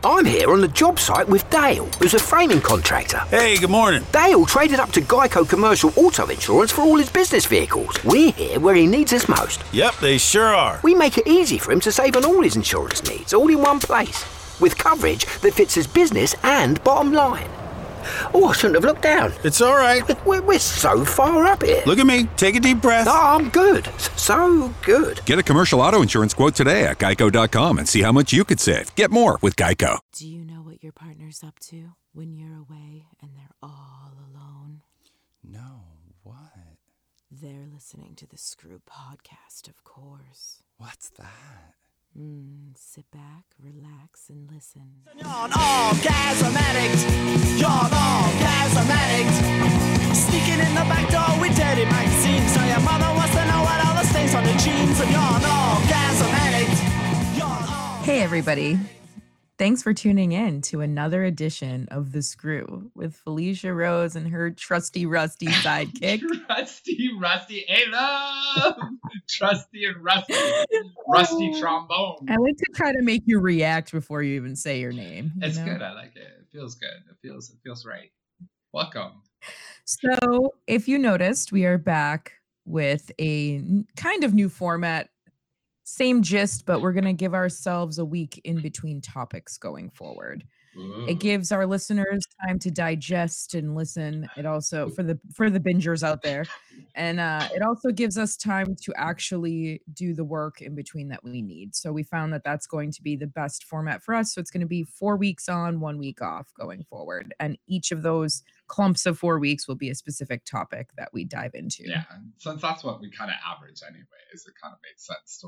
I'm here on the job site with Dale, who's a framing contractor. Hey, good morning. Dale traded up to Geico Commercial Auto Insurance for all his business vehicles. We're here where he needs us most. Yep, they sure are. We make it easy for him to save on all his insurance needs, all in one place, with coverage that fits his business and bottom line. Oh, I shouldn't have looked down. It's all right. We're so far up here. Look at me. Take a deep breath. Oh, I'm good. So good. Get a commercial auto insurance quote today at geico.com and see how much you could save. Get more with Geico. Do you know what your partner's up to when you're away and they're all alone? No, what? They're listening to the Screw podcast, of course. What's that? Sit back, relax, and listen. You're an orgasm addict. You're an orgasm addict. Sneaking in the back door with dirty magazines. So your mother wants to know what all the stains on the jeans. And you're an orgasm addict. Hey, everybody. Thanks for tuning in to another edition of The Screw with Felicia Rose and her trusty rusty sidekick. Trusty Rusty. Hey, love. Trusty and Rusty. Rusty trombone. I like to try to make you react before you even say your name. It's good. I like it. It feels good. It feels right. Welcome. So if you noticed, we are back with a kind of new format. Same gist, but we're going to give ourselves a week in between topics going forward. Ooh. It gives our listeners time to digest and listen. It also, for the bingers out there, and it also gives us time to actually do the work in between that we need. So we found that that's going to be the best format for us. So it's going to be 4 weeks on, 1 week off going forward. And each of those clumps of 4 weeks will be a specific topic that we dive into. Yeah, since that's what we kind of average anyways, it kind of makes sense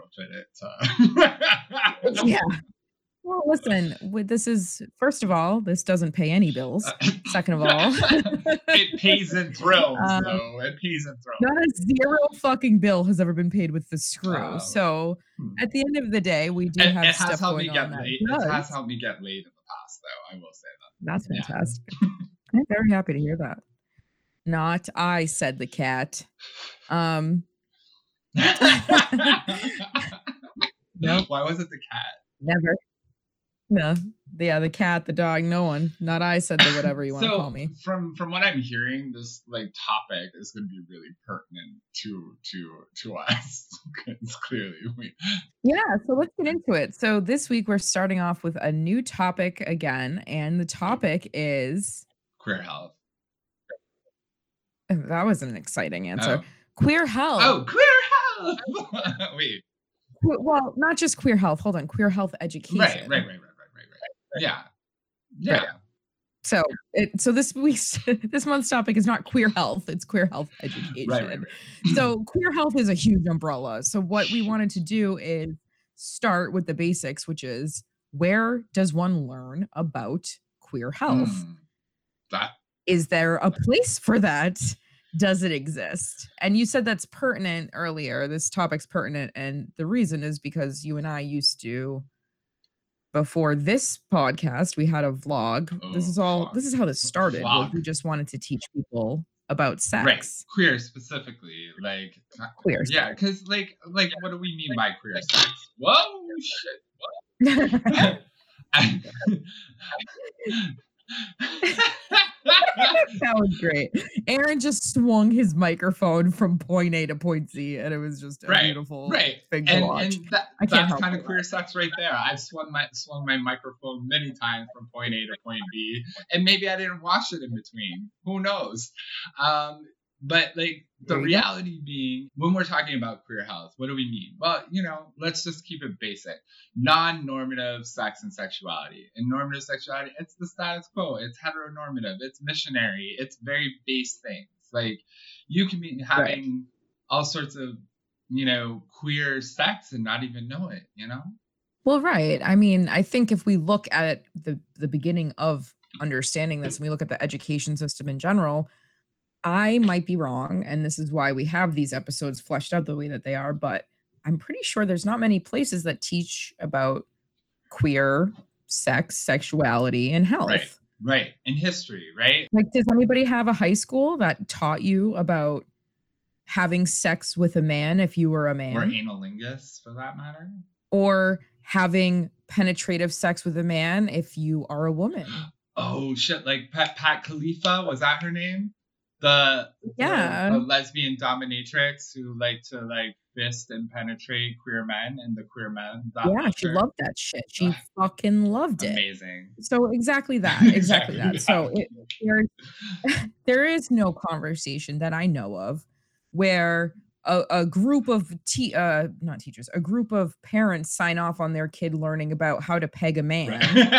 to retrofit it. Yeah. Well, listen, this is, first of all, this doesn't pay any bills. Second of all, it pays in thrills, though. It pays in thrills. Not a zero fucking bill has ever been paid with the Screw. So at the end of the day, we do have stuff going on. It has helped me get laid in the past, though. I will say that. That's fantastic. I'm very happy to hear that. Not I, said the cat. No. Why was it the cat? Never. No. Yeah, the cat, the dog, no one. Not I, said the whatever you want to call me. From what I'm hearing, this topic is going to be really pertinent to us. Because clearly Yeah, so let's get into it. So this week we're starting off with a new topic again, and the topic is queer health. That was an exciting answer. Queer health. Oh, queer health. Wait. Well, not just queer health. Hold on. Queer health education. Right. Yeah. Right. So this month's topic is not queer health. It's queer health education. Right. So queer health is a huge umbrella. So what we wanted to do is start with the basics, which is, where does one learn about queer health? Is there a place for that? Does it exist? And you said that's pertinent earlier. This topic's pertinent. And the reason is because you and I used to, before this podcast, we had a vlog. This is how this started. We just wanted to teach people about sex. Right. Queer specifically. Queer. Yeah, because what do we mean by queer sex? Whoa, shit. What? That was great. Aaron just swung his microphone from point A to point Z, and it was just a beautiful thing to watch. And that's kind of queer sex right there. I've swung my microphone many times from point A to point B, and maybe I didn't wash it in between. Who knows? But the reality being, when we're talking about queer health, what do we mean? Well, let's just keep it basic. Non-normative sex and sexuality. And normative sexuality, it's the status quo. It's heteronormative. It's missionary. It's very base things. You can be having all sorts of, queer sex and not even know it, Well, right. I mean, I think if we look at the beginning of understanding this, and we look at the education system in general, I might be wrong, and this is why we have these episodes fleshed out the way that they are, but I'm pretty sure there's not many places that teach about queer sex, sexuality, and health. Right. In history, right? Does anybody have a high school that taught you about having sex with a man if you were a man? Or analingus, for that matter? Or having penetrative sex with a man if you are a woman. Oh shit! Like Pat Khalifa, was that her name? The lesbian dominatrix who like to like fist and penetrate queer men, and the queer men. She loved that shit. She fucking loved it. Amazing. So exactly that. Exactly that. So there is no conversation that I know of where a group of not teachers, a group of parents sign off on their kid learning about how to peg a man,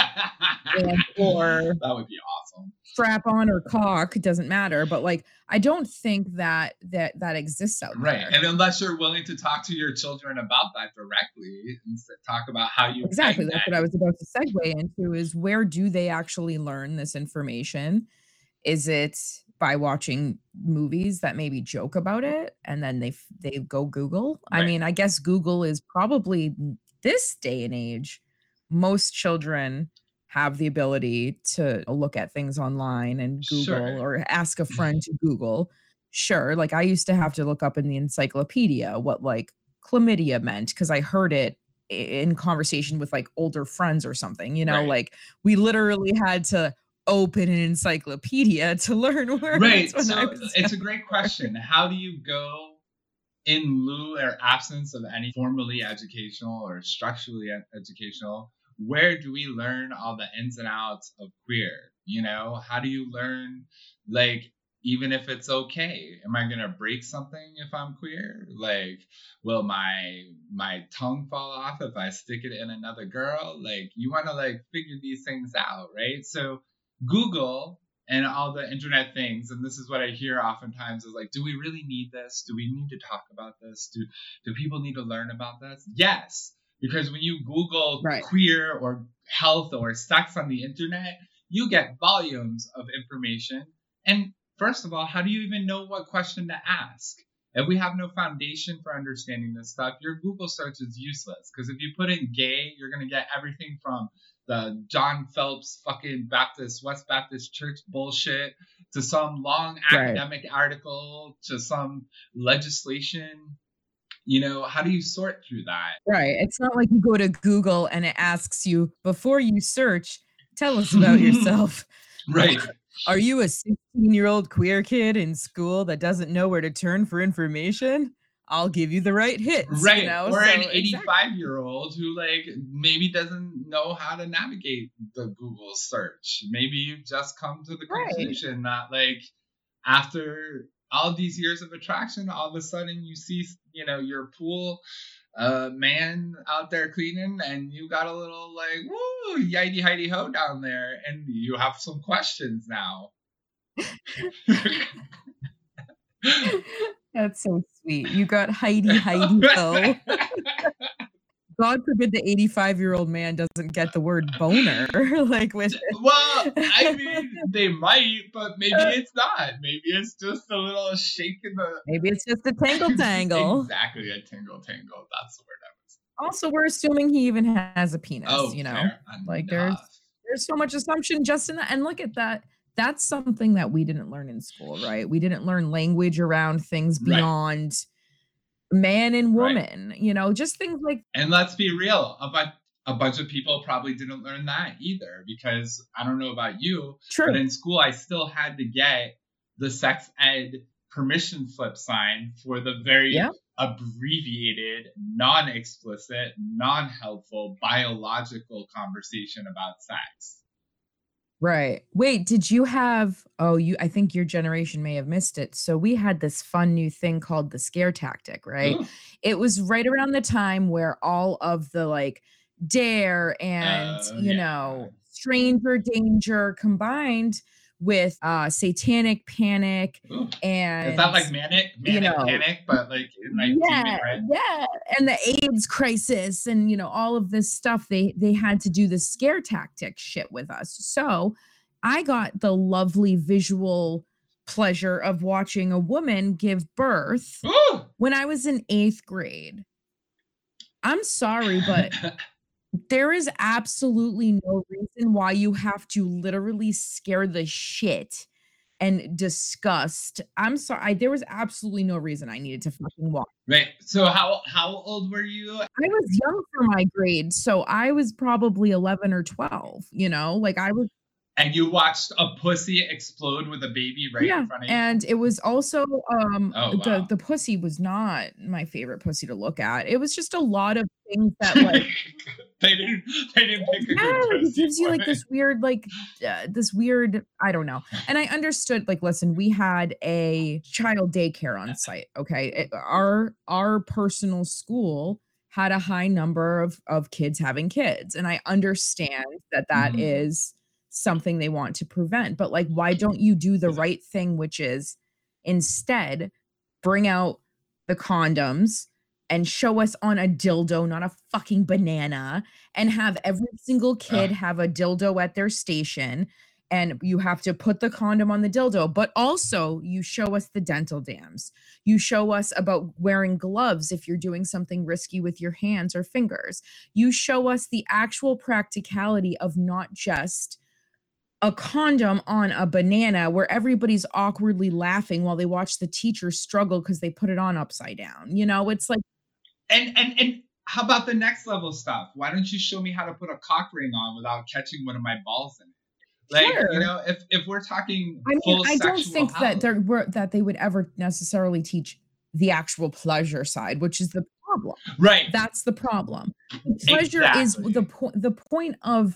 or that would be awesome. Strap on or cock, it doesn't matter. But like, I don't think that exists out there. Right, and unless you're willing to talk to your children about that directly and talk about how you exactly. That's what I was about to segue into. Is where do they actually learn this information? Is it by watching movies that maybe joke about it and then they go Google? Right. I mean, I guess Google is probably, this day and age, most children have the ability to look at things online and Google or ask a friend to Google. Sure. Like I used to have to look up in the encyclopedia what like chlamydia meant because I heard it in conversation with like older friends or something, you know, like we literally had to open an encyclopedia to learn words. Right. So it's a great question. How do you go in lieu or absence of any formally educational or structurally educational? Where do we learn all the ins and outs of queer? You know, how do you learn, like, even if it's okay? Am I gonna break something if I'm queer? Like, will my tongue fall off if I stick it in another girl? Like, you want to like figure these things out, right? So Google and all the internet things, and this is what I hear oftentimes is like, do we really need this? Do we need to talk about this? Do people need to learn about this? Yes, because when you Google queer or health or sex on the internet, you get volumes of information. And first of all, how do you even know what question to ask? If we have no foundation for understanding this stuff, your Google search is useless. Because if you put in gay, you're going to get everything from the John Phelps fucking West Baptist Church bullshit to some long academic article to some legislation. You know, how do you sort through that? Right. It's not like you go to Google and it asks you, before you search, tell us about yourself. Right. Are you a 16-year-old queer kid in school that doesn't know where to turn for information? I'll give you the right hits. Right. You know? Or an 85-year-old who like maybe doesn't know how to navigate the Google search. Maybe you've just come to the conclusion that like after all these years of attraction, all of a sudden you see, you know, your pool man out there cleaning and you got a little like, woo, yidey hidey ho down there, and you have some questions now. That's so sweet. You got Heidi ho. God forbid the 85-year-old man doesn't get the word boner. Like with well, I mean, they might, but maybe it's not. Maybe it's just a little shake in the. Maybe it's just a tangle. Exactly, a tingle. That's the word I was. Also, we're assuming he even has a penis. Oh, you know, fair. like there's so much assumption just in that. And look at that. That's something that we didn't learn in school, right? We didn't learn language around things beyond man and woman, you know, just things like. And let's be real, a bunch of people probably didn't learn that either, because I don't know about you, but in school I still had to get the sex ed permission slip sign for the very abbreviated, non-explicit, non-helpful biological conversation about sex. Right. Wait, did you have, I think your generation may have missed it. So we had this fun new thing called the scare tactic, right? Ooh. It was right around the time where all of the like Dare and, you know, Stranger Danger combined with Satanic Panic. Ooh. And is that like manic panic, but like in like yeah, and the AIDS crisis and you know all of this stuff. They had to do the scare tactic shit with us. So I got the lovely visual pleasure of watching a woman give birth when I was in 8th grade. I'm sorry, but there is absolutely no reason why you have to literally scare the shit and disgust. I'm sorry. There was absolutely no reason I needed to fucking watch. Right. So how old were you? I was young for my grade, so I was probably 11 or 12, you know? Like I was. And you watched a pussy explode with a baby right in front of you? And it was also wow. the pussy was not my favorite pussy to look at. It was just a lot of things that like they didn't pick a good pussy. It gives you like this weird I don't know. And I understood, like, listen, we had a child daycare on site. Okay. Our personal school had a high number of kids having kids. And I understand that is something they want to prevent, but like, why don't you do the right thing, which is instead bring out the condoms and show us on a dildo, not a fucking banana, and have every single kid have a dildo at their station, and you have to put the condom on the dildo, but also you show us the dental dams. You show us about wearing gloves if you're doing something risky with your hands or fingers. You show us the actual practicality of not just a condom on a banana where everybody's awkwardly laughing while they watch the teacher struggle because they put it on upside down. You know, it's like. And how about the next level stuff? Why don't you show me how to put a cock ring on without catching one of my balls in it? Like, sure. You know, if we're talking I don't think that they would ever necessarily teach the actual pleasure side, which is the problem. Right. That's the problem. The pleasure is the point of.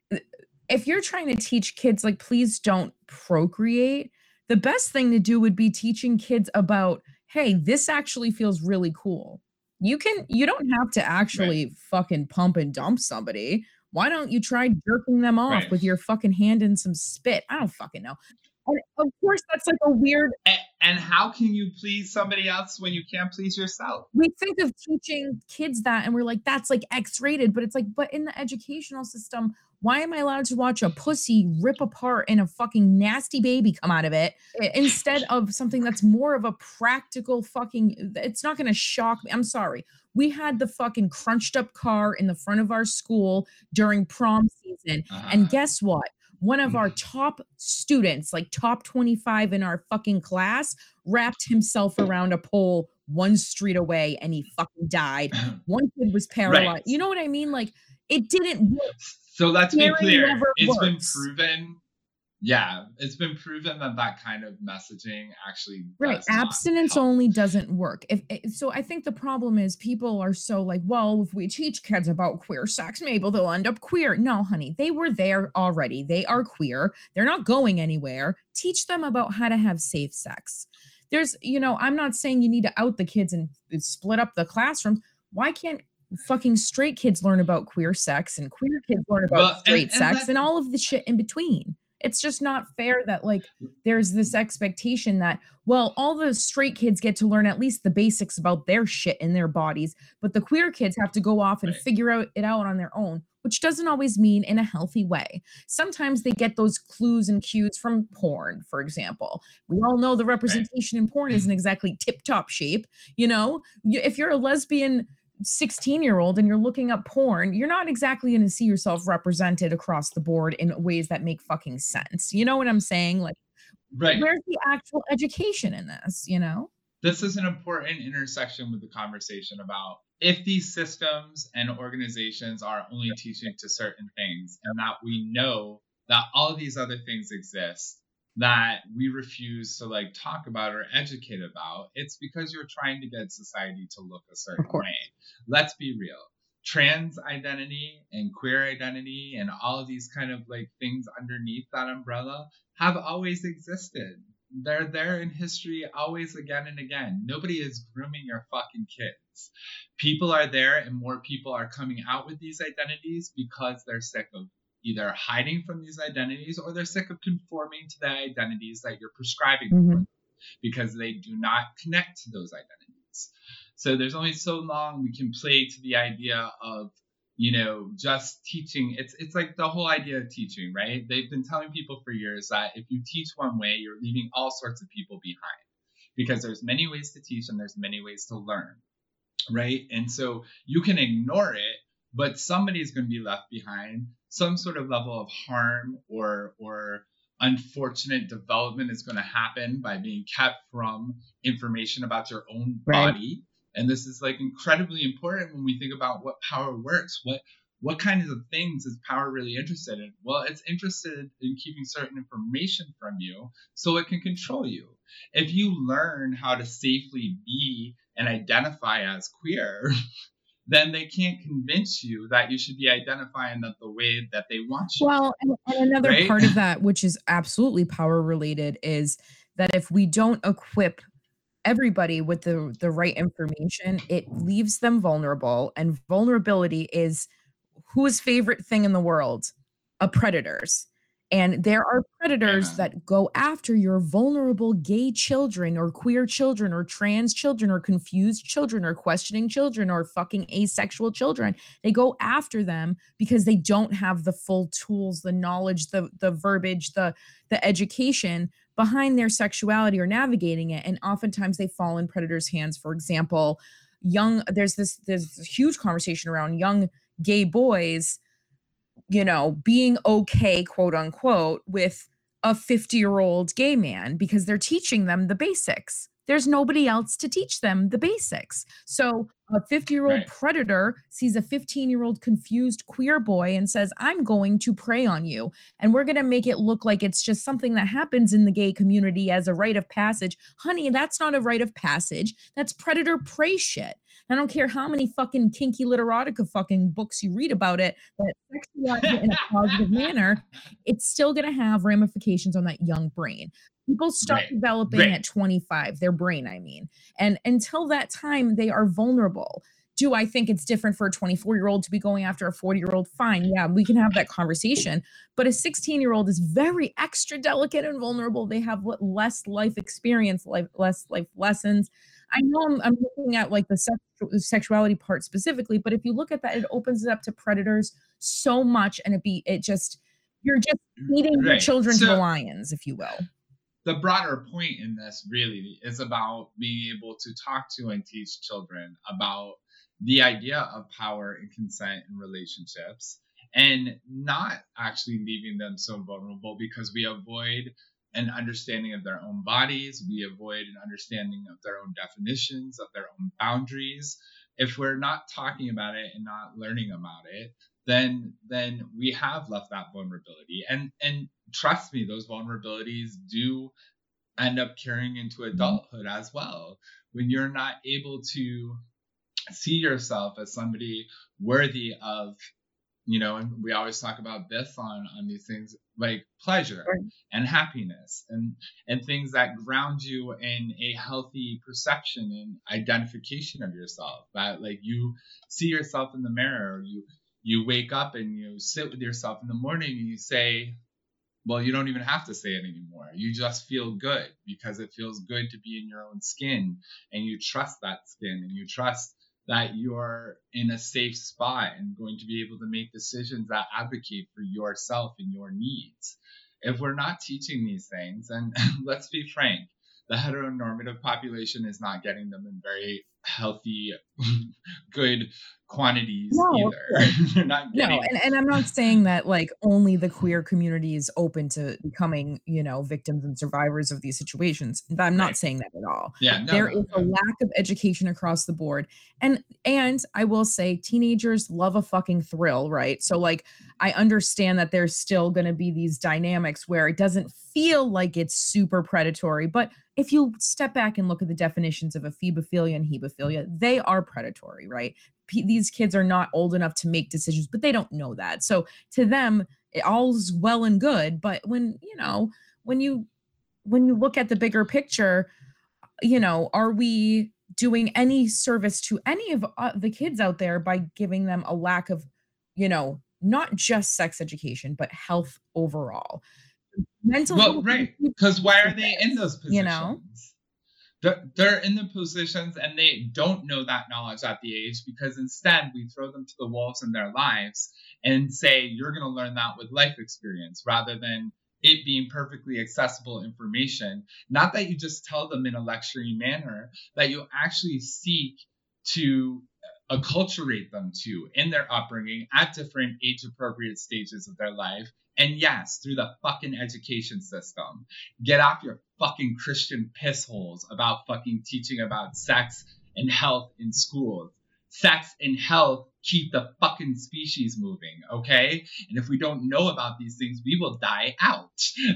If you're trying to teach kids, like, please don't procreate, the best thing to do would be teaching kids about, hey, this actually feels really cool. You don't have to actually fucking pump and dump somebody. Why don't you try jerking them off with your fucking hand in some spit? I don't fucking know. And of course, that's like a weird. And how can you please somebody else when you can't please yourself? We think of teaching kids that, and we're like, that's like X-rated, but it's like, but in the educational system, why am I allowed to watch a pussy rip apart and a fucking nasty baby come out of it instead of something that's more of a practical fucking, it's not going to shock me. I'm sorry. We had the fucking crunched up car in the front of our school during prom season. And guess what? One of our top students, like top 25 in our fucking class, wrapped himself around a pole 1 street away and he fucking died. One kid was paralyzed. Right. You know what I mean? Like, it didn't work. So let's be clear. It's been proven. Yeah, it's been proven that kind of messaging actually does abstinence only doesn't work. So I think the problem is people are so like, well, if we teach kids about queer sex, maybe they'll end up queer. No, honey, they were there already. They are queer. They're not going anywhere. Teach them about how to have safe sex. There's, I'm not saying you need to out the kids and split up the classrooms. Why can't fucking straight kids learn about queer sex and queer kids learn about straight sex and all of the shit in between? It's just not fair that like there's this expectation that, well, all the straight kids get to learn at least the basics about their shit in their bodies, but the queer kids have to go off and figure it out on their own, which doesn't always mean in a healthy way. Sometimes they get those clues and cues from porn, for example. We all know the representation in porn isn't exactly tip-top shape. If you're a lesbian 16-year-old and you're looking up porn, you're not exactly going to see yourself represented across the board in ways that make fucking sense. You know what I'm saying? Like, where's the actual education in this, This is an important intersection with the conversation about if these systems and organizations are only teaching to certain things and that we know that all of these other things exist that we refuse to like talk about or educate about, it's because you're trying to get society to look a certain way. Let's be real. Trans identity and queer identity and all of these kind of like things underneath that umbrella have always existed. They're there in history always again and again. Nobody is grooming your fucking kids. People are there and more people are coming out with these identities because they're sick of either hiding from these identities or they're sick of conforming to the identities that you're prescribing for them because they do not connect to those identities. So there's only so long we can play to the idea of, just teaching. It's like the whole idea of teaching, right? They've been telling people for years that if you teach one way, you're leaving all sorts of people behind because there's many ways to teach and there's many ways to learn, right? And so you can ignore it, but somebody's going to be left behind. Some sort of level of harm or unfortunate development is going to happen by being kept from information about your own Right. body. And this is like incredibly important when we think about what power works. What kinds of things is power really interested in? Well, it's interested in keeping certain information from you so it can control you. If you learn how to safely be and identify as queer, then they can't convince you that you should be identifying that the way that they want you. Well, and another Right? part of that, which is absolutely power related, is that if we don't equip everybody with the right information, it leaves them vulnerable. And vulnerability is whose favorite thing in the world? A predator's. And there are predators Amen. that go after your vulnerable gay children or queer children or trans children or confused children or questioning children or fucking asexual children. They go after them because they don't have the full tools, the knowledge, the verbiage, the education behind their sexuality or navigating it. And oftentimes they fall in predators' hands. For example, there's this huge conversation around young gay boys, you know, being okay, quote unquote, with a 50-year-old gay man because they're teaching them the basics. There's nobody else to teach them the basics. So a 50-year-old Right. predator sees a 15-year-old confused queer boy and says, I'm going to prey on you. And we're going to make it look like it's just something that happens in the gay community as a rite of passage. Honey, that's not a rite of passage. That's predator prey shit. I don't care how many fucking kinky literotica fucking books you read about it, that sexualize it in a positive manner, it's still going to have ramifications on that young brain. People start Right. developing Right. at 25, their brain, I mean. And until that time, they are vulnerable. Do I think it's different for a 24-year-old to be going after a 40-year-old? Fine. Yeah, we can have that conversation. But a 16-year-old is very extra delicate and vulnerable. They have less life experience, less life lessons. I know I'm looking at like the sexuality part specifically, but if you look at that, it opens it up to predators so much, and you're just feeding your Right. children to the So- lions, if you will. The broader point in this really is about being able to talk to and teach children about the idea of power and consent in relationships, and not actually leaving them so vulnerable because we avoid an understanding of their own bodies. We avoid an understanding of their own definitions, of their own boundaries. If we're not talking about it and not learning about it, then we have left that vulnerability. And trust me, those vulnerabilities do end up carrying into adulthood as well. When you're not able to see yourself as somebody worthy of, you know, and we always talk about this on these things like pleasure and happiness and things that ground you in a healthy perception and identification of yourself. That like you see yourself in the mirror, you wake up and you sit with yourself in the morning and you say, well, you don't even have to say it anymore. You just feel good because it feels good to be in your own skin, and you trust that skin, and you trust that you're in a safe spot and going to be able to make decisions that advocate for yourself and your needs. If we're not teaching these things, and let's be frank, the heteronormative population is not getting them in very healthy, good quantities either. They're not getting. No, and I'm not saying that like only the queer community is open to becoming, you know, victims and survivors of these situations. I'm not saying that at all. Yeah, There is a lack of education across the board. And I will say teenagers love a fucking thrill, right? So like I understand that there's still going to be these dynamics where it doesn't feel like it's super predatory, but if you step back and look at the definitions of ephebophilia and hebophilia, they are predatory, right? These kids are not old enough to make decisions, but they don't know that. So to them, it all's well and good. But when you look at the bigger picture, you know, are we doing any service to any of the kids out there by giving them a lack of, you know, not just sex education, but health overall? Mental health, right. Because why are they in those positions? You know? They're in the positions and they don't know that knowledge at the age, because instead we throw them to the wolves in their lives and say, you're going to learn that with life experience, rather than it being perfectly accessible information. Not that you just tell them in a lecturing manner, that you actually seek to acculturate them to in their upbringing at different age appropriate stages of their life. And yes, through the fucking education system. Get off your fucking Christian piss holes about fucking teaching about sex and health in schools. Sex and health keep the fucking species moving, okay? And if we don't know about these things, we will die out.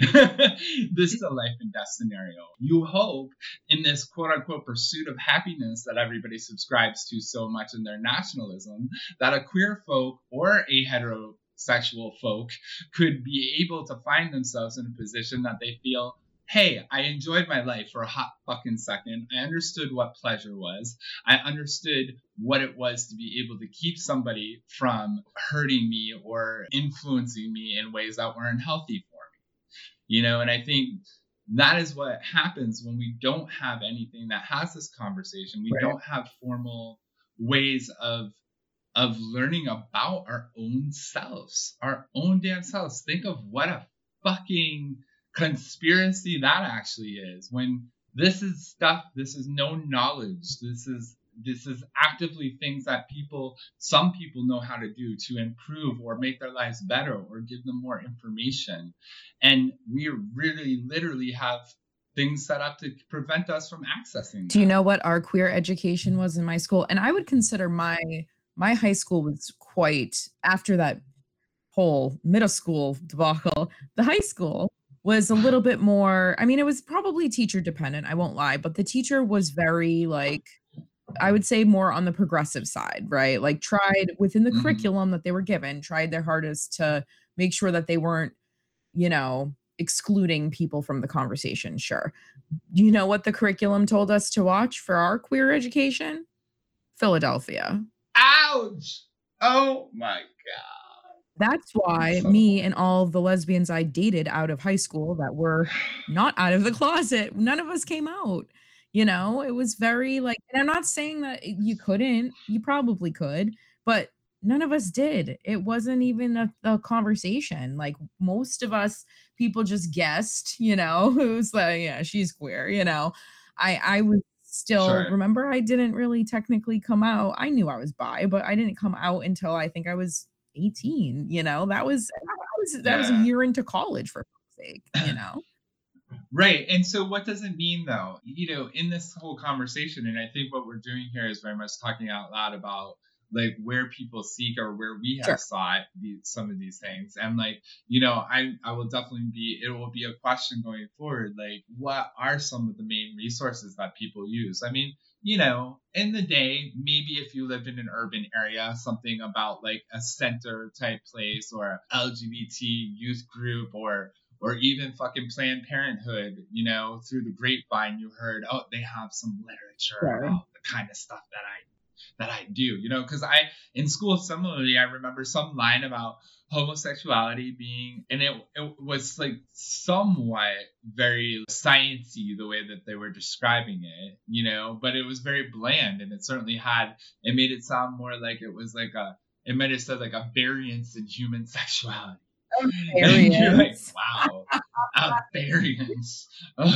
This is a life and death scenario. You hope in this quote-unquote pursuit of happiness that everybody subscribes to so much in their nationalism, that a queer folk or a heterosexual folk could be able to find themselves in a position that they feel, hey, I enjoyed my life for a hot fucking second. I understood what pleasure was. I understood what it was to be able to keep somebody from hurting me or influencing me in ways that were unhealthy for me. You know, and I think that is what happens when we don't have anything that has this conversation. We don't have formal ways of learning about our own selves, our own damn selves. Think of what a fucking conspiracy that actually is, when this is stuff, this is known knowledge, this is actively things that some people know how to do to improve or make their lives better or give them more information. And we really literally have things set up to prevent us from accessing that. Do you know what our queer education was in my school? And I would consider my high school was quite, after that whole middle school debacle, the high school was a little bit more, I mean, it was probably teacher dependent, I won't lie, but the teacher was very, like, I would say more on the progressive side, right? Like, tried within the curriculum that they were given, tried their hardest to make sure that they weren't, you know, excluding people from the conversation. Sure. Do you know what the curriculum told us to watch for our queer education? Philadelphia. Ouch! Oh my God. That's why me and all of the lesbians I dated out of high school that were not out of the closet, none of us came out. You know, it was very like, and I'm not saying that you couldn't, you probably could, but none of us did. It wasn't even a conversation. Like, most of us, people just guessed, you know, it was like, yeah, she's queer, you know. I was still, remember, I didn't really technically come out. I knew I was bi, but I didn't come out until I think I was 18, you know. That was a year into college, for fuck's sake, you know. Right. And so what does it mean, though, you know, in this whole conversation? And I think what we're doing here is very much talking out loud about, like, where people seek or where we have sought some of these things. And, like, you know, I will definitely it will be a question going forward, like, what are some of the main resources that people use? I mean, you know, in the day, maybe if you lived in an urban area, something about like a center type place or LGBT youth group or even fucking Planned Parenthood, you know, through the grapevine, you heard, oh, they have some literature about the kind of stuff that I do, you know, because in school, similarly, I remember some line about homosexuality being, and it was like somewhat very sciencey the way that they were describing it, you know, but it was very bland, and it made it sound more like it was like it might have said like a variance in human sexuality. And you're like, wow, a variance.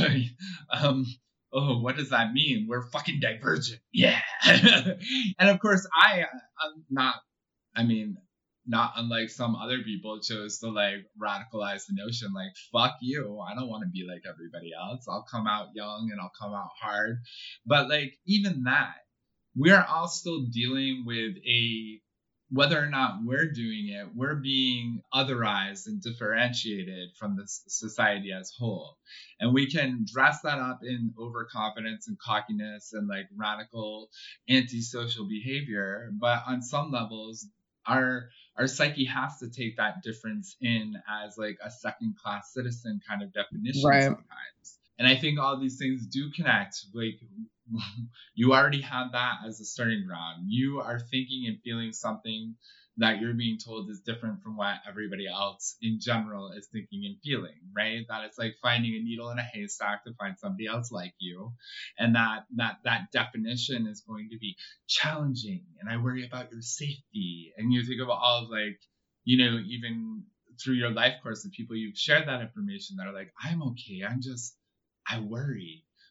Oh, what does that mean? We're fucking divergent. Yeah. And of course, I'm not unlike some other people, chose to like radicalize the notion like, fuck you, I don't want to be like everybody else. I'll come out young and I'll come out hard. But like, even that, we're all still dealing with whether or not we're doing it, we're being otherized and differentiated from the society as whole. And we can dress that up in overconfidence and cockiness and like radical antisocial behavior. But on some levels, our psyche has to take that difference in as like a second class citizen kind of definition sometimes. And I think all these things do connect. Like, you already have that as a starting ground. You are thinking and feeling something that you're being told is different from what everybody else in general is thinking and feeling, right? That it's like finding a needle in a haystack to find somebody else like you. And that definition is going to be challenging. And I worry about your safety. And you think of all of like, you know, even through your life course, the people you've shared that information that are like, I'm okay. I worry.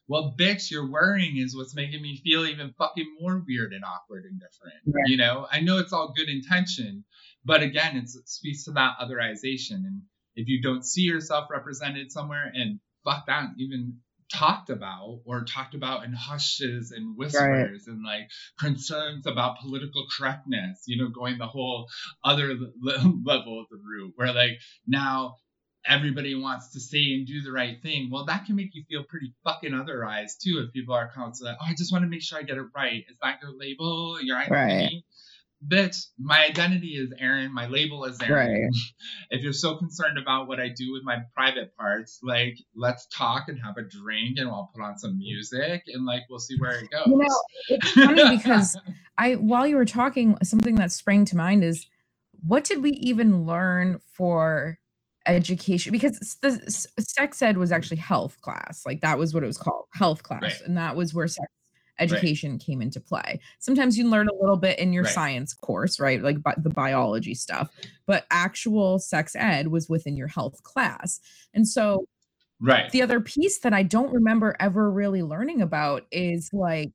well, bitch, your worrying is what's making me feel even fucking more weird and awkward and different. Right. You know, I know it's all good intention, but again, it speaks to that otherization. And if you don't see yourself represented somewhere, and fuck that, even talked about in hushes and whispers, and like concerns about political correctness, you know, going the whole other level of the route where like now everybody wants to say and do the right thing. Well, that can make you feel pretty fucking otherized too if people are constantly like, oh, I just want to make sure I get it right. Is that your label? Your identity? Right. Bitch, my identity is Aaron. My label is Aaron. Right. If you're so concerned about what I do with my private parts, like, let's talk and have a drink and I'll put on some music and like, we'll see where it goes. You know, it's funny because while you were talking, something that sprang to mind is, what did we even learn for education? Because the sex ed was actually health class. Like that was what it was called, health class. Right. And that was where sex education came into play. Sometimes you learn a little bit in your science course, right? Like the biology stuff, but actual sex ed was within your health class. And so the other piece that I don't remember ever really learning about is like,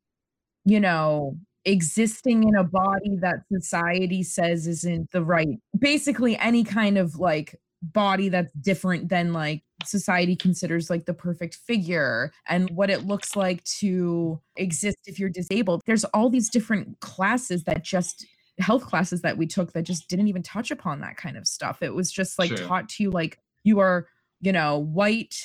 you know, existing in a body that society says isn't the right, basically any kind of like body that's different than like society considers like the perfect figure, and what it looks like to exist if you're disabled. There's all these different classes that just health classes that we took that just didn't even touch upon that kind of stuff. It was just like taught to you like you are, you know, white,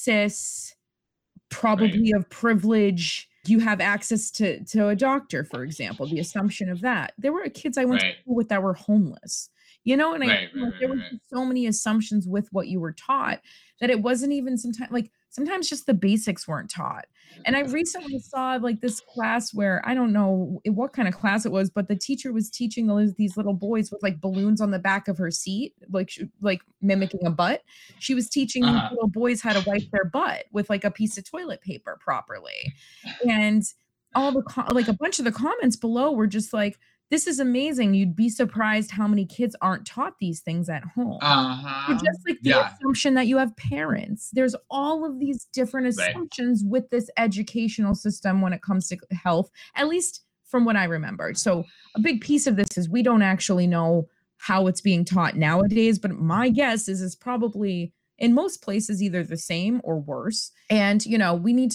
cis, probably of privilege. You have access to a doctor, for example, the assumption of that. There were kids I went to school with that were homeless, you know, and there were so many assumptions with what you were taught that it wasn't even sometimes just the basics weren't taught. And I recently saw like this class where I don't know what kind of class it was, but the teacher was teaching these little boys with like balloons on the back of her seat, like mimicking a butt. She was teaching these little boys how to wipe their butt with like a piece of toilet paper properly. And all the like a bunch of the comments below were just like, this is amazing. You'd be surprised how many kids aren't taught these things at home. Just like the assumption that you have parents. There's all of these different assumptions with this educational system when it comes to health, at least from what I remembered. So a big piece of this is we don't actually know how it's being taught nowadays, but my guess is it's probably in most places either the same or worse. And, you know,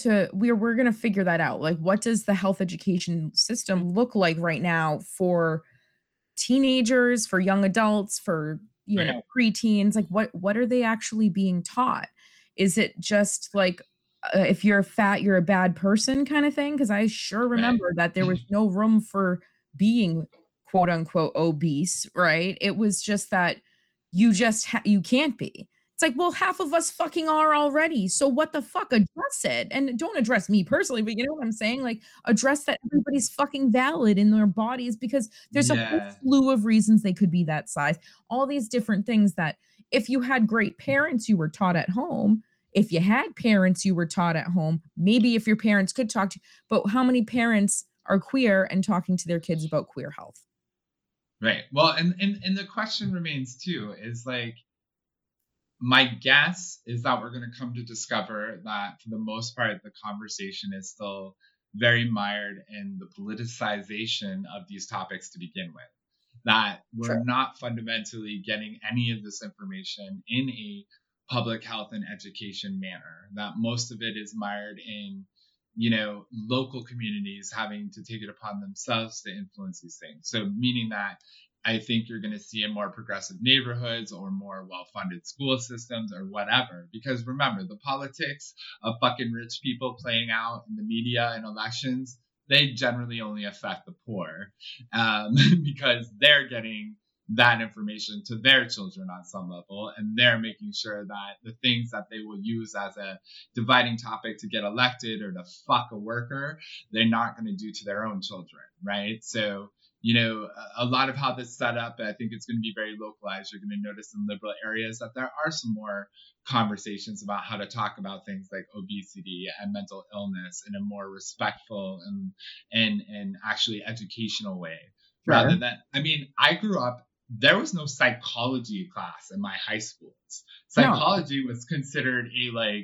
we're going to figure that out. Like, what does the health education system look like right now for teenagers, for young adults, for, you know, preteens? Like, what are they actually being taught? Is it just like, if you're fat, you're a bad person kind of thing? Because I sure remember that there was no room for being quote unquote obese, right? It was just that you can't be. It's like, well, half of us fucking are already. So what the fuck? Address it. And don't address me personally, but you know what I'm saying? Like, address that everybody's fucking valid in their bodies, because there's a whole slew of reasons they could be that size. All these different things that if you had great parents, you were taught at home. If you had parents, you were taught at home. Maybe if your parents could talk to you, but how many parents are queer and talking to their kids about queer health? Right. Well, and the question remains too, is like, my guess is that we're going to come to discover that for the most part, the conversation is still very mired in the politicization of these topics to begin with. That we're not fundamentally getting any of this information in a public health and education manner. That most of it is mired in, you know, local communities having to take it upon themselves to influence these things. So meaning that I think you're going to see in more progressive neighborhoods or more well-funded school systems or whatever. Because remember, the politics of fucking rich people playing out in the media and elections, they generally only affect the poor because they're getting that information to their children on some level, and they're making sure that the things that they will use as a dividing topic to get elected or to fuck a worker, they're not going to do to their own children, right? So, you know, a lot of how this is set up, I think it's going to be very localized. You're going to notice in liberal areas that there are some more conversations about how to talk about things like obesity and mental illness in a more respectful and actually educational way. Rather than, I mean, I grew up, there was no psychology class in my high schools. Psychology was considered a like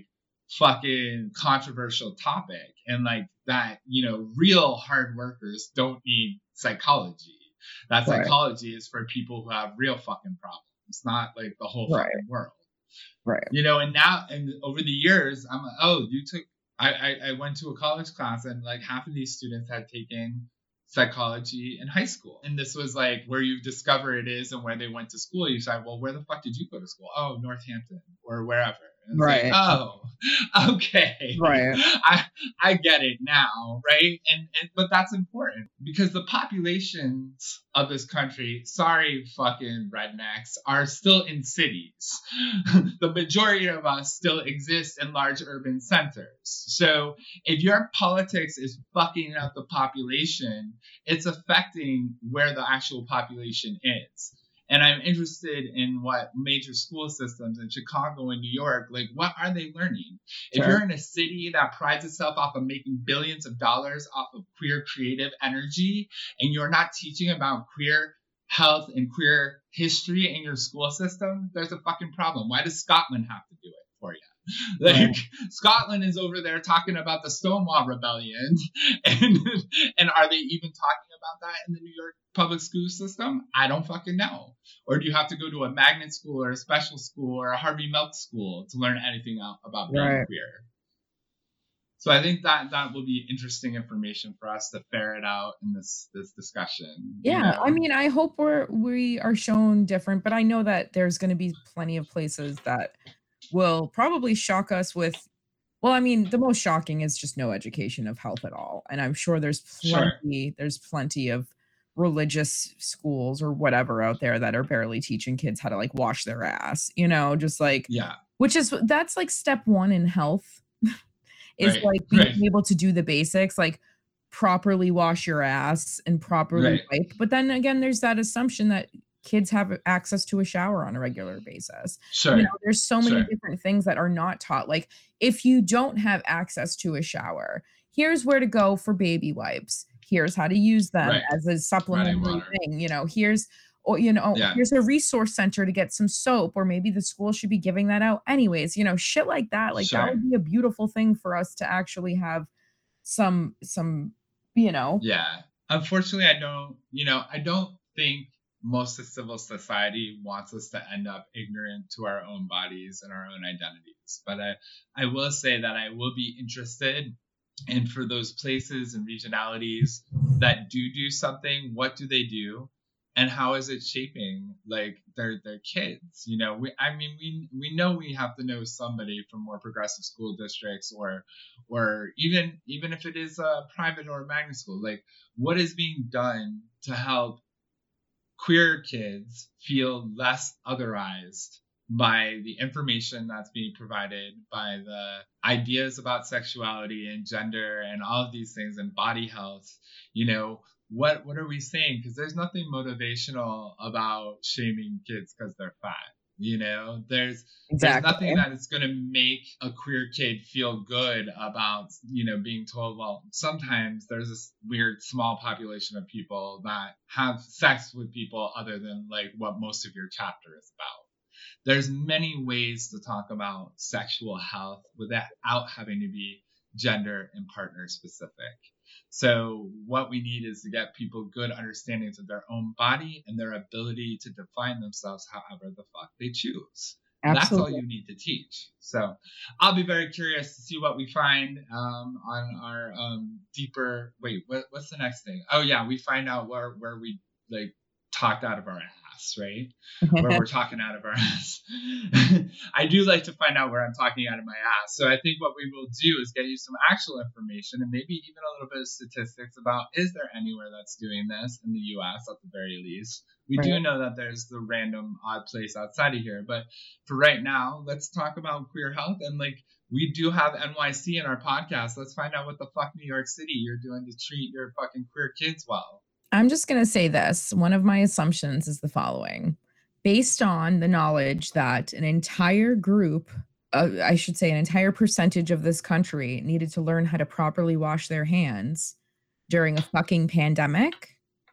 fucking controversial topic, and like that, real hard workers don't need psychology. That psychology is for people who have real fucking problems, not like the whole fucking world. Right. And now, and over the years, I'm like, oh, I went to a college class, and like half of these students had taken psychology in high school. And this was like where you discover it is and where they went to school. You say, well, where the fuck did you go to school? Oh, Northampton or wherever. And it's like, oh, okay. Right. I get it now, right? And but that's important because the populations of this country, sorry fucking rednecks, are still in cities. The majority of us still exist in large urban centers. So if your politics is fucking up the population, it's affecting where the actual population is. And I'm interested in what major school systems in Chicago and New York, like, what are they learning? If you're in a city that prides itself off of making billions of dollars off of queer creative energy, and you're not teaching about queer health and queer history in your school system, there's a fucking problem. Why does Scotland have to do it for you? Like, Scotland is over there talking about the Stonewall Rebellion, and are they even talking about that in the New York public school system? I don't fucking know. Or do you have to go to a magnet school or a special school or a Harvey Milk school to learn anything about being queer? So I think that will be interesting information for us to ferret out in this discussion. Yeah, I mean, I hope we are shown different, but I know that there's going to be plenty of places that will probably shock us with, well, I mean, the most shocking is just no education of health at all. And I'm sure there's plenty of religious schools or whatever out there that are barely teaching kids how to like wash their ass, just like, that's like step one in health is like being able to do the basics, like properly wash your ass and properly wipe. But then again, there's that assumption that kids have access to a shower on a regular basis. There's so many different things that are not taught. Like, if you don't have access to a shower, here's where to go for baby wipes. Here's how to use them as a supplementary thing. Here's a resource center to get some soap, or maybe the school should be giving that out anyways. Shit like that. Like that would be a beautiful thing for us to actually have some. Yeah. Unfortunately, I don't think most of civil society wants us to end up ignorant to our own bodies and our own identities. But I will say that I will be interested in, for those places and regionalities that do something, what do they do? And how is it shaping like their kids? We know we have to know somebody from more progressive school districts, or even if it is a private or a magnet school, like what is being done to help queer kids feel less otherized by the information that's being provided, by the ideas about sexuality and gender and all of these things, and body health. What are we saying? Because there's nothing motivational about shaming kids because they're fat. There's nothing that is going to make a queer kid feel good about, being told, well, sometimes there's this weird small population of people that have sex with people other than like what most of your chapter is about. There's many ways to talk about sexual health without having to be gender and partner specific. So what we need is to get people good understandings of their own body and their ability to define themselves however the fuck they choose. Absolutely. That's all you need to teach. So I'll be very curious to see what we find on our deeper. Wait, what's the next thing? Oh yeah, we find out where we like talked out of our ass, right? Where we're talking out of our ass. I do like to find out where I'm talking out of my ass. So I think what we will do is get you some actual information and maybe even a little bit of statistics about, is there anywhere that's doing this in the US at the very least? We do know that there's the random odd place outside of here, but for right now, let's talk about queer health. And like, we do have NYC in our podcast. Let's find out what the fuck New York City you're doing to treat your fucking queer kids well. I'm just going to say this. One of my assumptions is the following. Based on the knowledge that an entire group, I should say an entire percentage of this country needed to learn how to properly wash their hands during a fucking pandemic,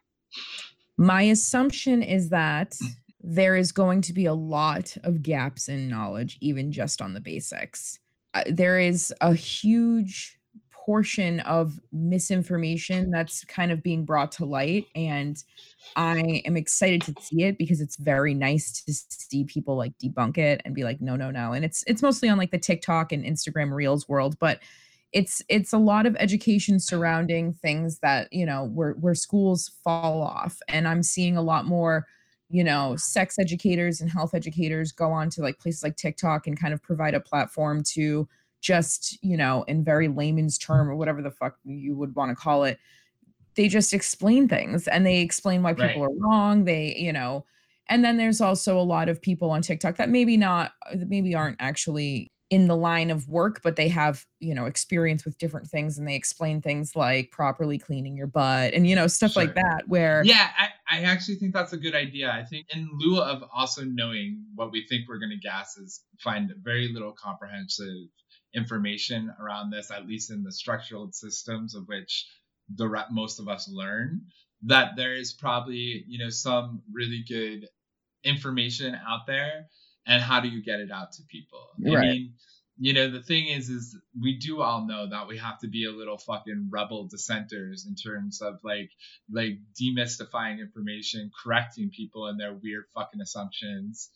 my assumption is that there is going to be a lot of gaps in knowledge, even just on the basics. there is a huge portion of misinformation that's kind of being brought to light, and I am excited to see it because it's very nice to see people like debunk it and be like, no, no, no. And it's mostly on like the TikTok and Instagram Reels world, but it's a lot of education surrounding things that, you know, where schools fall off. And I'm seeing a lot more, you know, sex educators and health educators go on to like places like TikTok and kind of provide a platform to just, you know, in very layman's term or whatever the fuck you would want to call it, they just explain things and they explain why people are wrong. They, you know, and then there's also a lot of people on TikTok that maybe aren't actually in the line of work, but they have, you know, experience with different things, and they explain things like properly cleaning your butt and, you know, stuff like that, where I actually think that's a good idea. I think in lieu of also knowing what we think we're going to guess is find very little comprehensive information around this, at least in the structural systems of which most of us learn, that there is probably, you know, some really good information out there, and how do you get it out to people? I mean, you know, the thing is we do all know that we have to be a little fucking rebel dissenters in terms of like demystifying information, correcting people in their weird fucking assumptions,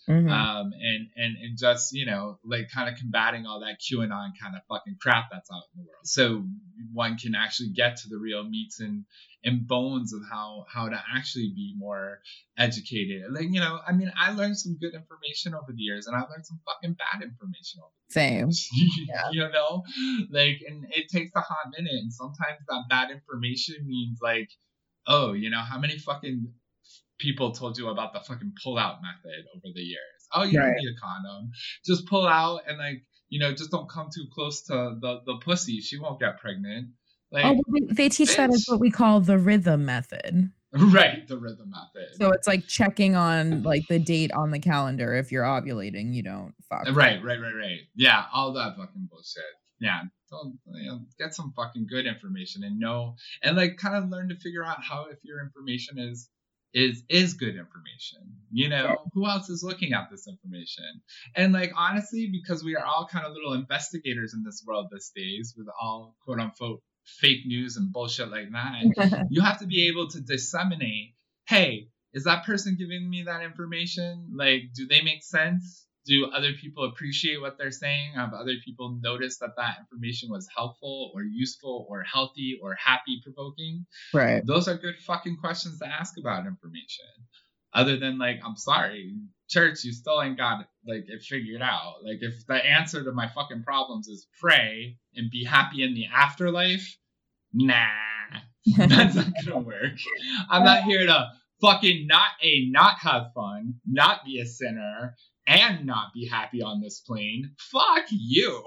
and just, you know, like kind of combating all that QAnon kind of fucking crap that's out in the world. So one can actually get to the real meats and bones of how to actually be more educated. Like, you know, I mean, I learned some good information over the years, and I learned some fucking bad information over the years. Yeah. You know, like, and it takes a hot minute, and sometimes that bad information means like, oh, you know, how many fucking people told you about the fucking pull-out method over the years? Oh, you don't need a condom. Just pull out, and like, you know, just don't come too close to the pussy. She won't get pregnant. Like, they teach that as what we call the rhythm method. Right, the rhythm method. So it's like checking on like the date on the calendar. If you're ovulating, you don't fuck. Right. Yeah, all that fucking bullshit. Yeah, so, you know, get some fucking good information and know, and like kind of learn to figure out how, if your information is good information. You know, who else is looking at this information? And like, honestly, because we are all kind of little investigators in this world these days, with all quote unquote fake news and bullshit like that, you have to be able to disseminate, hey, is that person giving me that information? Like, do they make sense? Do other people appreciate what they're saying? Have other people noticed that information was helpful or useful or healthy or happy provoking? Right. Those are good fucking questions to ask about information. Other than like, I'm sorry, church, you still ain't got it figured out. Like, if the answer to my fucking problems is pray and be happy in the afterlife, nah, that's not gonna work. I'm not here to fucking not have fun, not be a sinner, and not be happy on this plane. Fuck you.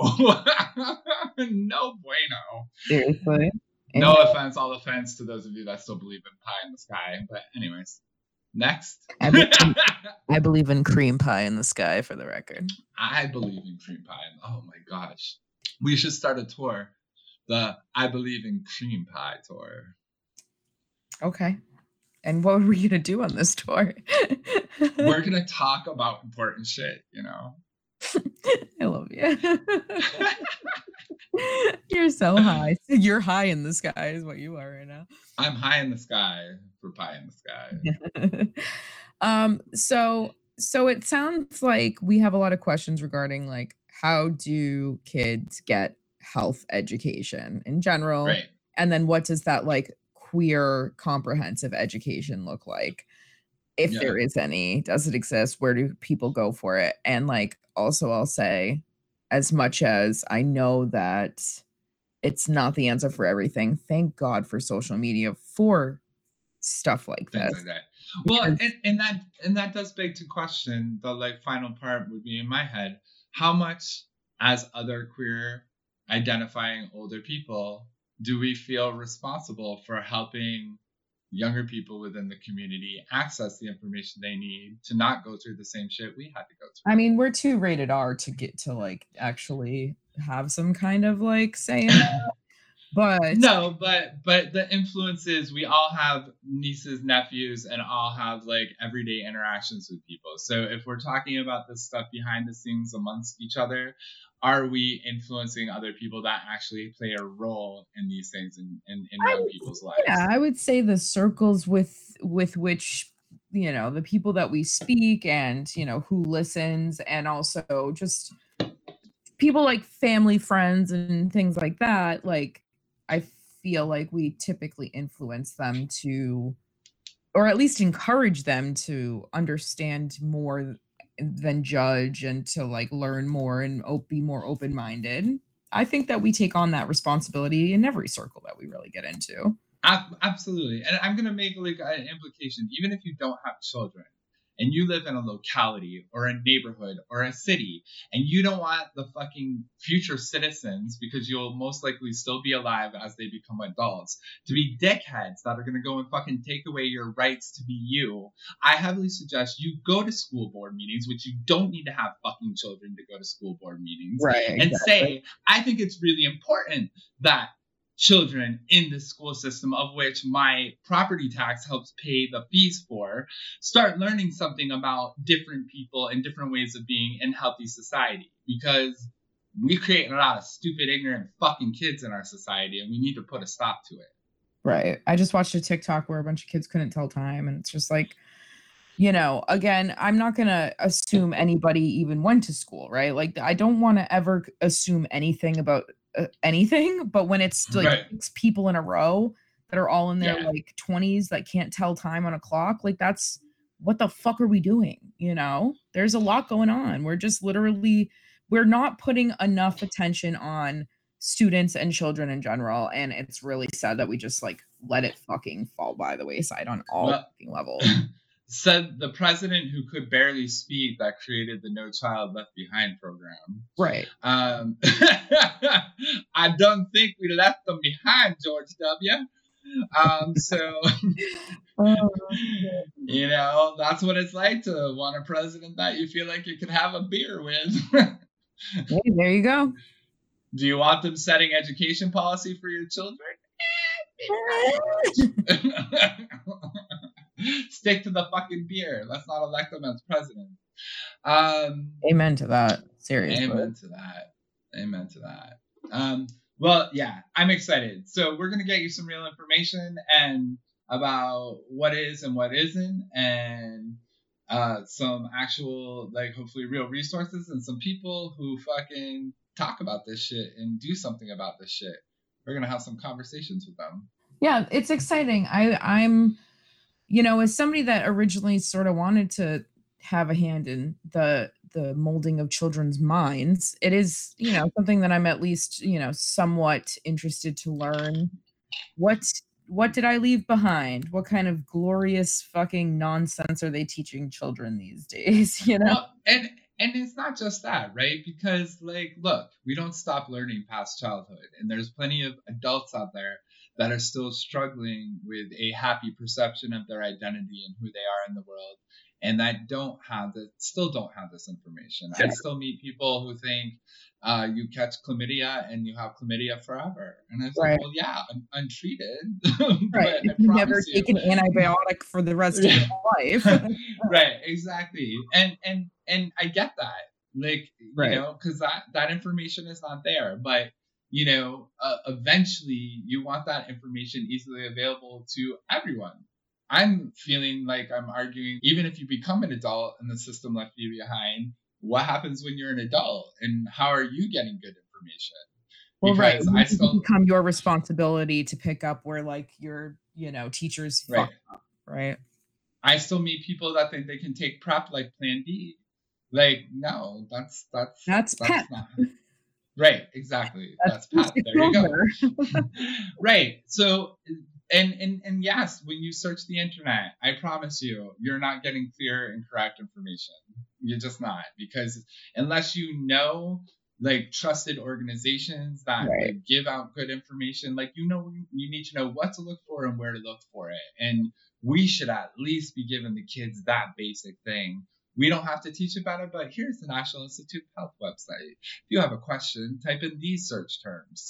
No bueno. Seriously. No offense, all offense to those of you that still believe in pie in the sky. But anyways, next. I believe in cream pie in the sky, for the record. I believe in cream pie. Oh my gosh. We should start a tour. The I Believe in Cream Pie tour. Okay. And what were we going to do on this tour? We're going to talk about important shit, you know? I love you. You're so high. You're high in the sky is what you are right now. I'm high in the sky for pie in the sky. So it sounds like we have a lot of questions regarding like, how do kids get health education in general? Right. And then what does that like queer comprehensive education look like? If there is any, does it exist? Where do people go for it? And like, also I'll say, as much as I know that it's not the answer for everything, thank God for social media for stuff like this. Like that. Well, and that does beg to question, the like final part would be in my head, how much as other queer identifying older people do we feel responsible for helping younger people within the community access the information they need to not go through the same shit we had to go through? I mean, we're too rated R to get to like actually have some kind of like say in that. But no, but the influences, we all have nieces, nephews, and all have like everyday interactions with people. So if we're talking about this stuff behind the scenes amongst each other, are we influencing other people that actually play a role in these things in young people's lives? Yeah, I would say the circles with which, you know, the people that we speak and, you know, who listens, and also just people like family, friends, and things like that. Like, I feel like we typically influence them to, or at least encourage them to understand more than judge, and to like learn more and be more open-minded. I think that we take on that responsibility in every circle that we really get into. Absolutely. And I'm going to make like an implication, even if you don't have children and you live in a locality or a neighborhood or a city, and you don't want the fucking future citizens, because you'll most likely still be alive as they become adults, to be dickheads that are going to go and fucking take away your rights to be you, I heavily suggest you go to school board meetings, which you don't need to have fucking children to go to school board meetings, right? And say, I think it's really important that children in the school system, of which my property tax helps pay the fees for, start learning something about different people and different ways of being in healthy society, because we create a lot of stupid, ignorant fucking kids in our society, and we need to put a stop to it. Right. I just watched a TikTok where a bunch of kids couldn't tell time, and it's just like, you know, again, I'm not going to assume anybody even went to school, right? Like, I don't want to ever assume anything about anything, but when it's like 6 people in a row that are all in their like 20s that can't tell time on a clock, like, that's, what the fuck are we doing? You know, there's a lot going on. We're just literally, we're not putting enough attention on students and children in general, and it's really sad that we just like let it fucking fall by the wayside on all fucking levels. Said the president who could barely speak that created the No Child Left Behind program. Right. I don't think we left them behind, George W. So, you know, that's what it's like to want a president that you feel like you could have a beer with. Hey, there you go. Do you want them setting education policy for your children? Stick to the fucking beer. Let's not elect them as president. Amen to that. Seriously. Amen to that. Amen to that. Well, yeah, I'm excited. So we're gonna get you some real information and about what is and what isn't, and some actual, like, hopefully real resources, and some people who fucking talk about this shit and do something about this shit. We're gonna have some conversations with them. Yeah, it's exciting. I'm, you know, as somebody that originally sort of wanted to have a hand in the molding of children's minds, it is, you know, something that I'm at least, you know, somewhat interested to learn. What did I leave behind? What kind of glorious fucking nonsense are they teaching children these days? You know? Well, and it's not just that, right? Because, like, look, we don't stop learning past childhood, and there's plenty of adults out there that are still struggling with a happy perception of their identity and who they are in the world, and that still don't have this information. I still meet people who think you catch chlamydia and you have chlamydia forever, and it's like, well, yeah, untreated. Right. If you never take an antibiotic for the rest of your life. Right. Exactly. And I get that, like, you know, because that information is not there, but you know, eventually you want that information easily available to everyone. I'm feeling like I'm arguing, even if you become an adult and the system left you behind, what happens when you're an adult, and how are you getting good information? Well, because right, it become your responsibility to pick up where, like, your, you know, teachers fuck up, right? I still meet people that think they can take PrEP like Plan B. Like, no, that's PEP. Not. Right, exactly. That's PEP. There you go. Right. So, and yes, when you search the internet, I promise you, you're not getting clear and correct information. You're just not, because unless you know, like, trusted organizations that like, give out good information, like, you know, you need to know what to look for and where to look for it. And we should at least be giving the kids that basic thing. We don't have to teach about it, but here's the National Institute of Health website. If you have a question, type in these search terms.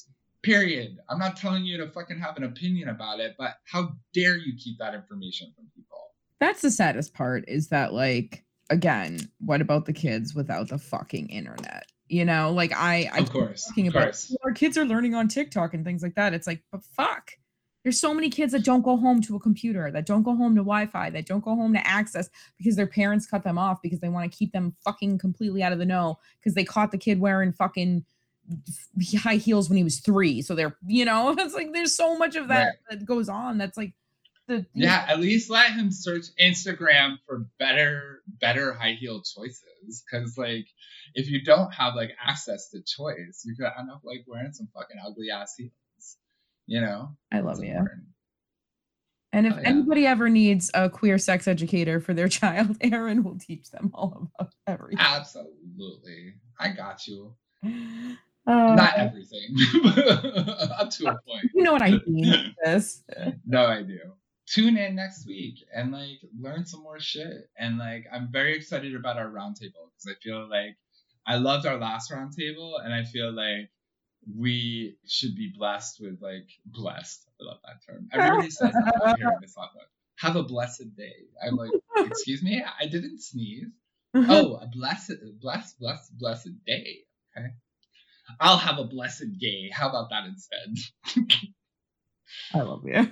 Period. I'm not telling you to fucking have an opinion about it, but how dare you keep that information from people? That's the saddest part, is that, like, again, what about the kids without the fucking internet? You know, like I Of course. talking Of about course. our kids are learning on TikTok and things like that. It's like, but fuck. There's so many kids that don't go home to a computer, that don't go home to Wi-Fi, that don't go home to access because their parents cut them off because they want to keep them fucking completely out of the know because they caught the kid wearing fucking high heels when he was 3. So they're, you know, it's like there's so much of that that goes on. That's like yeah, at least let him search Instagram for better high heel choices. Cause like if you don't have like access to choice, you could end up like wearing some fucking ugly ass heels. You know? I love It's you. important. And if Oh, yeah. anybody ever needs a queer sex educator for their child, Aaron will teach them all about everything. Absolutely. I got you. Uh, Not everything. Up to a point. You know what I mean with this. No, I do. Tune in next week and like learn some more shit. And like I'm very excited about our roundtable because I feel like I loved our last roundtable and I feel like we should be blessed with like blessed. I love that term. Everybody says that when I hear this lot. Have a blessed day. I'm like, excuse me, I didn't sneeze. Oh, a blessed day. Okay. I'll have a blessed gay. How about that instead? I love you.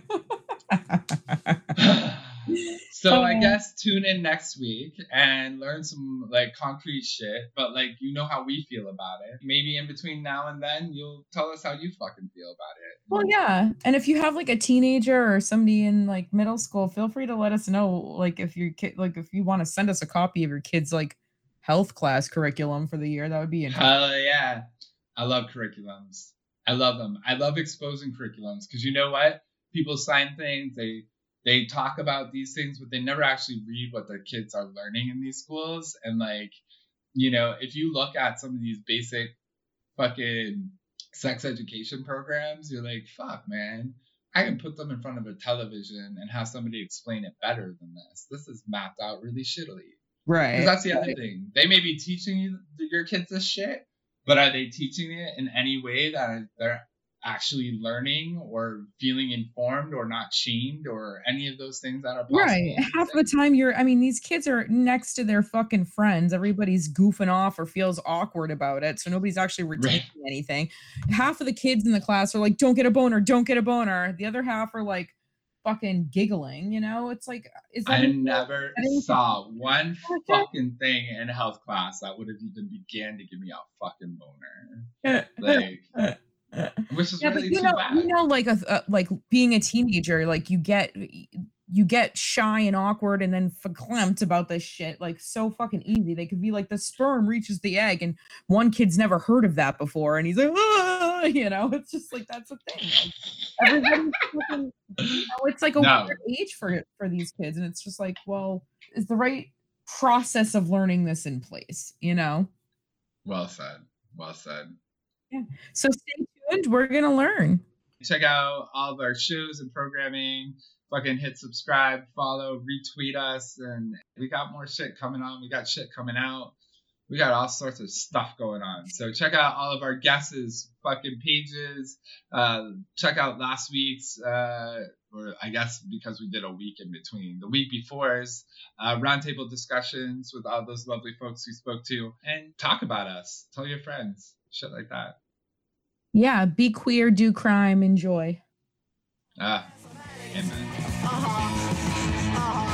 So I guess tune in next week and learn some like concrete shit, but like you know how we feel about it. Maybe in between now and then you'll tell us how you fucking feel about it. Well, yeah. And if you have like a teenager or somebody in like middle school, feel free to let us know. Like if your kid, like if you want to send us a copy of your kid's like health class curriculum for the year, that would be interesting. Hell yeah. I love curriculums. I love them. I love exposing curriculums because you know what? People sign things, they talk about these things, but they never actually read what their kids are learning in these schools. And like, you know, if you look at some of these basic fucking sex education programs, you're like, fuck, man, I can put them in front of a television and have somebody explain it better than this. This is mapped out really shittily. Right. Because that's the other thing. They may be teaching your kids this shit, but are they teaching it in any way that they're actually learning or feeling informed or not shamed or any of those things that are possible? Right. Half the time these kids are next to their fucking friends. Everybody's goofing off or feels awkward about it. So nobody's actually retaining anything. Half of the kids in the class are like, don't get a boner, don't get a boner. The other half are like fucking giggling, you know? It's like, is that I never saw one fucking thing in health class that would have even began to give me a fucking boner. Like, which is really too bad. You know, like like being a teenager, like you get shy and awkward and then verklempt about this shit like so fucking easy. They could be like the sperm reaches the egg and one kid's never heard of that before and he's like, ah! You know, it's just like that's a thing. Like, everybody's fucking, you know, it's like a weird age for these kids, and it's just like, well, is the right process of learning this in place, you know? Well said. Well said. Yeah. So stay tuned. We're gonna learn. Check out all of our shows and programming. Fucking hit subscribe, follow, retweet us, and we got more shit coming on. We got shit coming out. We got all sorts of stuff going on. So check out all of our guests' fucking pages. Check out last week's, or I guess because we did a week in between, the week before's roundtable discussions with all those lovely folks we spoke to, and talk about us. Tell your friends. Shit like that. Yeah, be queer, do crime, enjoy. Amen. Uh-huh.